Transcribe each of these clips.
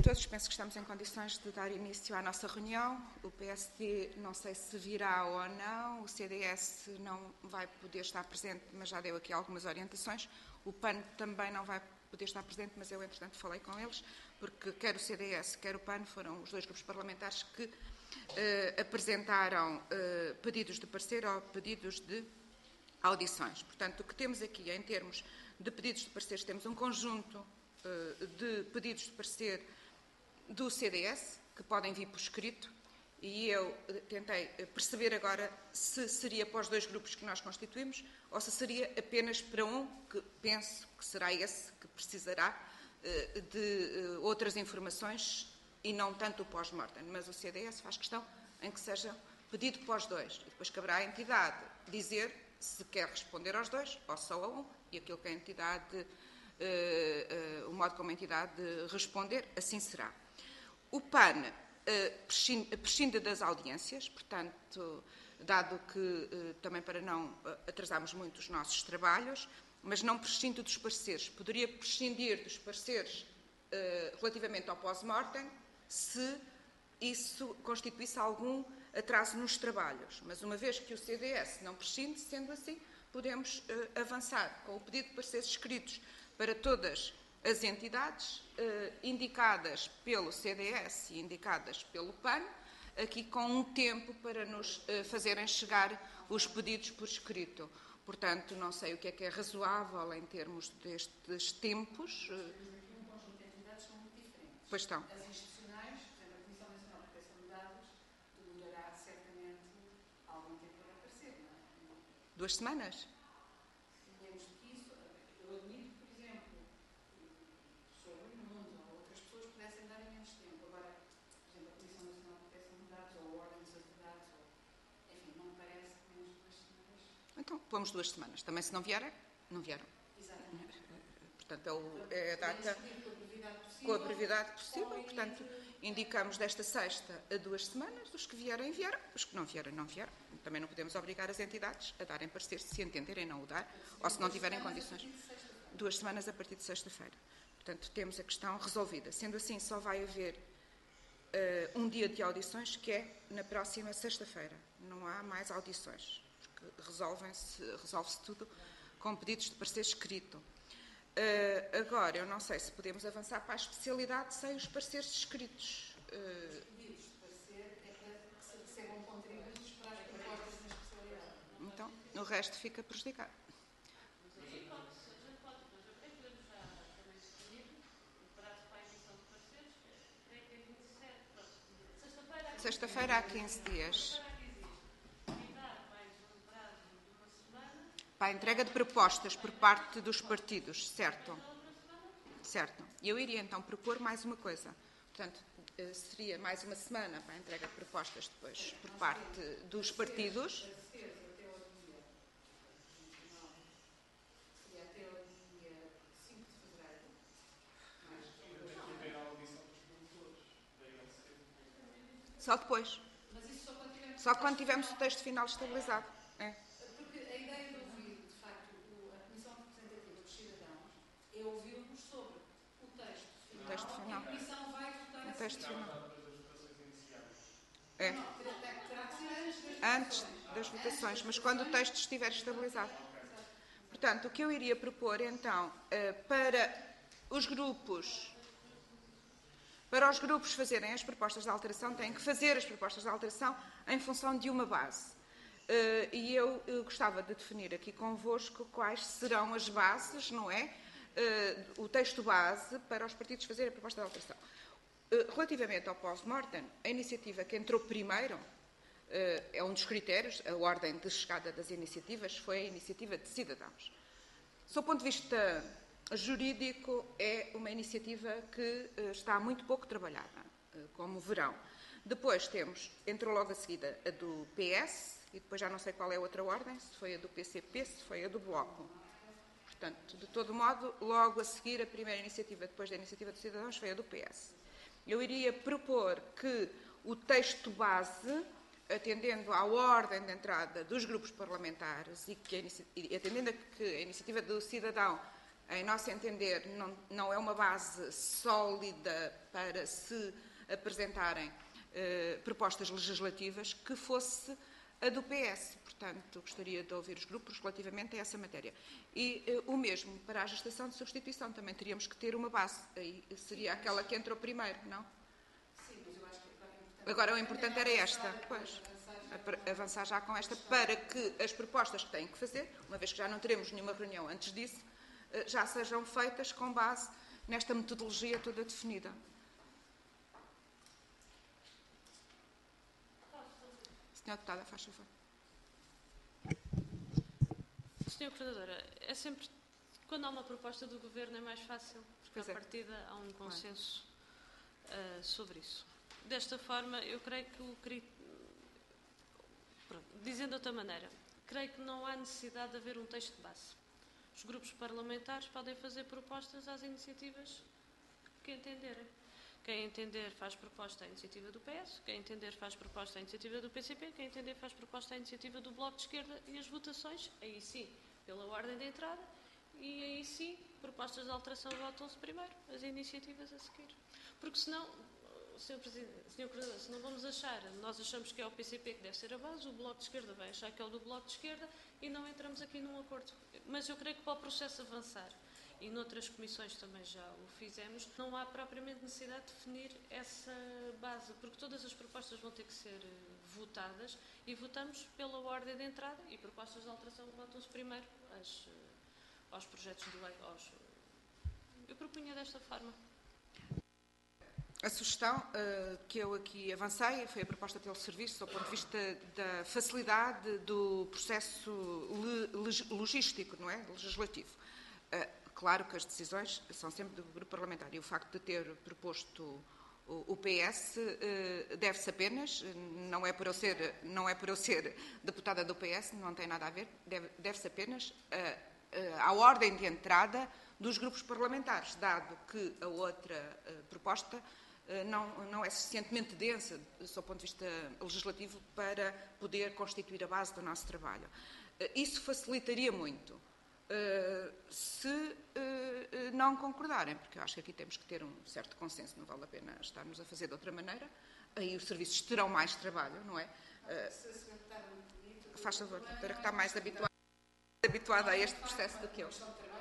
todos, penso que estamos em condições de dar início à nossa reunião. O PSD não sei se virá ou não, o CDS não vai poder estar presente, mas já deu aqui algumas orientações. O PAN também não vai poder estar presente, mas eu, entretanto, falei com eles, porque quer o CDS, quer o PAN foram os dois grupos parlamentares que apresentaram pedidos de parecer ou pedidos de audições. Portanto, o que temos aqui em termos de pedidos de pareceres, temos um conjunto de pedidos de parecer do CDS, que podem vir por escrito, e eu tentei perceber agora se seria para os dois grupos que nós constituímos ou se seria apenas para um, que penso que será esse que precisará de outras informações e não tanto o pós-mortem. Mas o CDS faz questão em que seja pedido para os dois. E depois caberá à entidade dizer se quer responder aos dois ou só a um, e aquilo que a entidade, o modo como a entidade responder, assim será. O PAN prescinde das audiências, portanto, dado que, também para não atrasarmos muito os nossos trabalhos, mas não prescinde dos pareceres. Poderia prescindir dos pareceres relativamente ao pós-mortem, se isso constituísse algum atraso nos trabalhos. Mas uma vez que o CDS não prescinde, sendo assim, podemos avançar com o pedido de pareceres escritos para todas as entidades indicadas pelo CDS e indicadas pelo PAN, aqui com um tempo para nos fazerem chegar os pedidos por escrito. Portanto, não sei o que é razoável em termos destes tempos. Um conjunto de entidades são muito diferentes. Pois estão. As institucionais, por exemplo, a Comissão Nacional de Proteção de Dados, demorará certamente algum tempo para aparecer, não é? 2 semanas? Menos do que isso, eu admito, por exemplo, sobre o mundo ou outras pessoas pudessem dar menos tempo. Agora, por exemplo, a Comissão Nacional de Proteção de Dados ou a Ordem dos Advogados, enfim, não me parece que menos de 2 semanas. Então, pomos 2 semanas. Também, se não vierem, não vieram. Exatamente. Portanto, é a data com a brevidade possível. Portanto, indicamos desta sexta a 2 semanas. Os que vierem, vieram. Os que não vierem, não vieram. Também não podemos obrigar as entidades a darem parecer se entenderem não o dar, ou se não tiverem condições. 2 semanas a partir de sexta-feira. Portanto, temos a questão resolvida. Sendo assim, só vai haver um dia de audições, que é na próxima sexta-feira. Não há mais audições, porque resolve-se tudo com pedidos de parecer escrito. Agora, eu não sei se podemos avançar para a especialidade sem os pareceres escritos. Os pedidos de parecer é que se recebam contributos para as propostas na especialidade. Então, o resto fica prejudicado. Sexta-feira há 15 dias. Para a entrega de propostas por parte dos partidos, certo? Certo. E eu iria então propor mais uma coisa. Portanto, seria mais uma semana para a entrega de propostas depois por parte dos partidos. Só depois. Mas isso só quando tivermos o texto final estabilizado. É. Porque a ideia de ouvir, de facto, a Comissão Representativa dos Cidadãos é ouvir-nos sobre o texto final. O texto final. E a Comissão vai votar O texto final. final. É. Não, terá que ser Antes das votações, mas quando o texto estiver estabilizado. Portanto, o que eu iria propor, então, para os grupos fazerem as propostas de alteração, têm que fazer as propostas de alteração em função de uma base. E eu gostava de definir aqui convosco quais serão as bases, não é? O texto base para os partidos fazerem a proposta de alteração. Relativamente ao pós-mortem, a iniciativa que entrou primeiro, é um dos critérios, a ordem de chegada das iniciativas foi a iniciativa de cidadãos. Sob o ponto de vista jurídico, é uma iniciativa que está muito pouco trabalhada, como verão. Depois entrou logo a seguida a do PS, e depois já não sei qual é a outra ordem, se foi a do PCP, se foi a do Bloco. Portanto, de todo modo, logo a seguir, a primeira iniciativa, depois da iniciativa dos cidadãos, foi a do PS. Eu iria propor que o texto base, atendendo à ordem de entrada dos grupos parlamentares e atendendo a que a iniciativa do cidadão em nosso entender, não é uma base sólida para se apresentarem propostas legislativas, que fosse a do PS. Portanto, gostaria de ouvir os grupos relativamente a essa matéria. E o mesmo para a gestação de substituição. Também teríamos que ter uma base. Aí seria aquela que entrou primeiro, não? Sim, mas eu acho que agora o importante era esta. Pois, avançar já com esta, para que as propostas que têm que fazer, uma vez que já não teremos nenhuma reunião antes disso, já sejam feitas com base nesta metodologia toda definida. Senhora Deputada, faz favor. Senhora Coordenadora, é sempre, quando há uma proposta do Governo é mais fácil, porque à partida há um consenso sobre isso. Desta forma, eu creio que dizendo de outra maneira, creio que não há necessidade de haver um texto de base. Os grupos parlamentares podem fazer propostas às iniciativas que entenderem. Quem entender faz proposta à iniciativa do PS, quem entender faz proposta à iniciativa do PCP, quem entender faz proposta à iniciativa do Bloco de Esquerda, e as votações, aí sim, pela ordem de entrada, e aí sim, propostas de alteração votam-se primeiro, as iniciativas a seguir. Porque senão, Sr. Coordenador, se não vamos achar, nós achamos que é o PCP que deve ser a base, o Bloco de Esquerda vai achar que é o do Bloco de Esquerda e não entramos aqui num acordo. Mas eu creio que para o processo avançar, e noutras comissões também já o fizemos, não há propriamente necessidade de definir essa base, porque todas as propostas vão ter que ser votadas e votamos pela ordem de entrada e propostas de alteração votam-se primeiro aos projetos de lei. Eu propunha desta forma. A sugestão que eu aqui avancei foi a proposta pelo serviço, do ponto de vista da facilidade do processo logístico, não é? Legislativo. Claro que as decisões são sempre do grupo parlamentar, e o facto de ter proposto o PS deve-se apenas, não é por eu ser deputada do PS, não tem nada a ver, deve-se apenas à ordem de entrada dos grupos parlamentares, dado que a outra proposta não é suficientemente densa, do seu ponto de vista legislativo, para poder constituir a base do nosso trabalho. Isso facilitaria muito. Se não concordarem, porque eu acho que aqui temos que ter um certo consenso, não vale a pena estarmos a fazer de outra maneira, aí os serviços terão mais trabalho, não é? Faz favor, para que está mais habituada a este processo do que eu.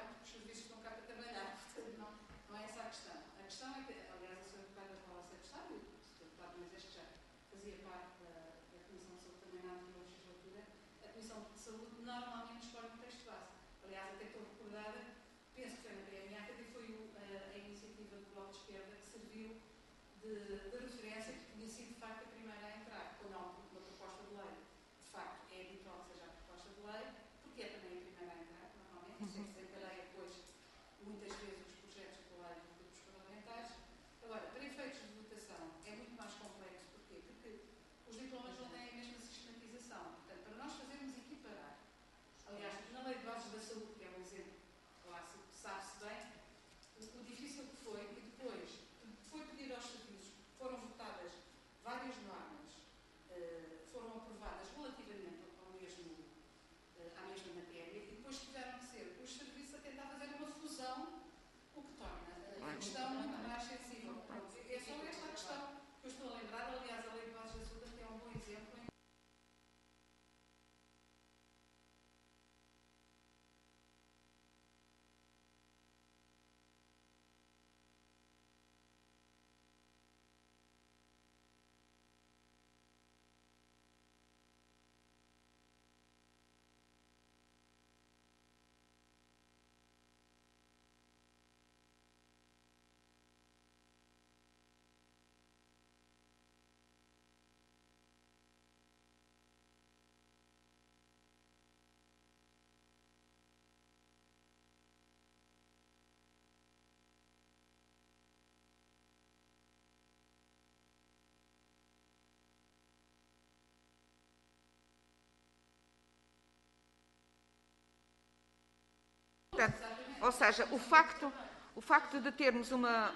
Normalmente escolhe um texto base. Aliás, até estou recordada, penso que foi na PMA, que foi a iniciativa do Bloco de Esquerda que serviu de referência, que tinha sido de facto a primeira a entrar, quando há uma proposta de lei. De facto, é habitual que seja a proposta de lei, porque é também a primeira a entrar, normalmente, sempre se encadeia depois, muitas vezes, os projetos de lei dos grupos parlamentares. Agora, para efeitos de votação, é muito mais complexo. Porquê? Porque os diplomas não têm a mesma sistematização. Portanto, para nós fazermos equiparar, aliás, na Lei de Bases da Saúde, que é um exemplo clássico, sabe-se bem o difícil que foi, e depois foi pedir aos serviços, foram votadas várias normas, foram aprovadas relativamente à mesma matéria, e depois tiveram que ser os serviços a tentar fazer uma fusão, o que torna a questão muito mais sensível. É só esta questão que eu estou a lembrar. Aliás, a Lei de Bases da Saúde é um bom exemplo. Ou seja, o facto de termos uma...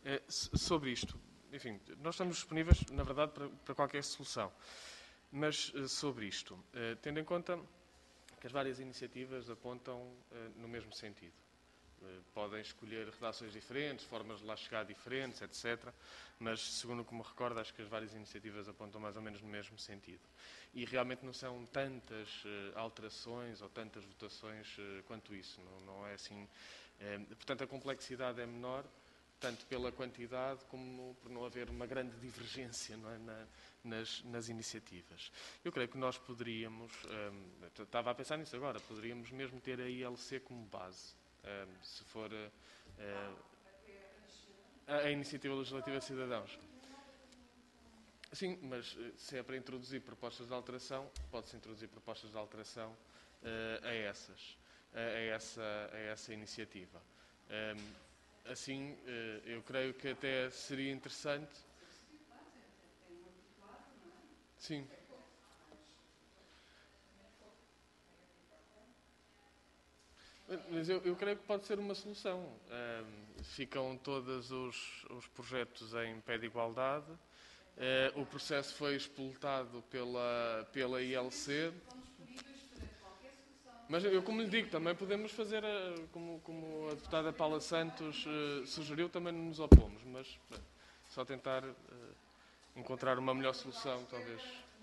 Sobre isto, enfim, nós estamos disponíveis, na verdade, para qualquer solução. Mas sobre isto, tendo em conta que as várias iniciativas apontam no mesmo sentido. Podem escolher redações diferentes, formas de lá chegar diferentes, etc. Mas, segundo o que me recordo, acho que as várias iniciativas apontam mais ou menos no mesmo sentido. E realmente não são tantas alterações ou tantas votações quanto isso. Não é assim. Portanto, a complexidade é menor, tanto pela quantidade como por não haver uma grande divergência, não é, nas iniciativas. Eu creio que nós poderíamos, estava a pensar nisso agora, poderíamos mesmo ter a ILC como base, se for a Iniciativa Legislativa de Cidadãos. Sim, mas se é para introduzir propostas de alteração, pode-se introduzir propostas de alteração a essa iniciativa. Assim, eu creio que até seria interessante. Sim. Mas eu creio que pode ser uma solução. Ficam todos os projetos em pé de igualdade. O processo foi expultado pela ILC. Mas eu, como lhe digo, também podemos fazer, como a deputada Paula Santos sugeriu, também não nos opomos, mas só tentar encontrar uma melhor solução, talvez.